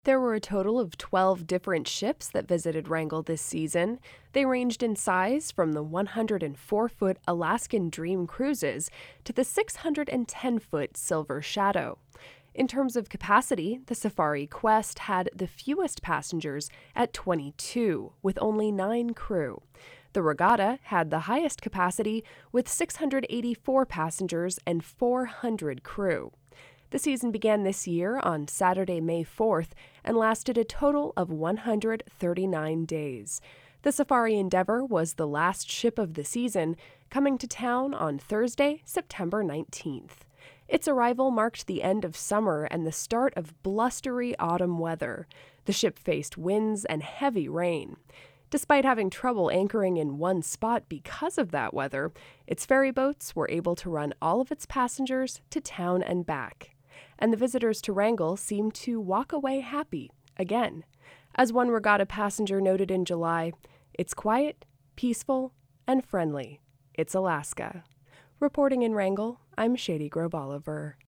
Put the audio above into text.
There were a total of 12 different ships that visited Wrangell this season. They ranged in size from the 104-foot Alaskan Dream Cruises to the 610-foot Silver Shadow. In terms of capacity, the Safari Quest had the fewest passengers at 22, with only 9 crew. The Regatta had the highest capacity with 684 passengers and 400 crew. The season began this year on Saturday, May 4th, and lasted a total of 139 days. The Safari Endeavour was the last ship of the season, coming to town on Thursday, September 19th. Its arrival marked the end of summer and the start of blustery autumn weather. The ship faced winds and heavy rain. Despite having trouble anchoring in one spot because of that weather, its ferry boats were able to run all of its passengers to town and back. And the visitors to Wrangell seemed to walk away happy, again. As one Regatta passenger noted in July, "It's quiet, peaceful, and friendly. It's Alaska." Reporting in Wrangell, I'm Shady Grove Oliver.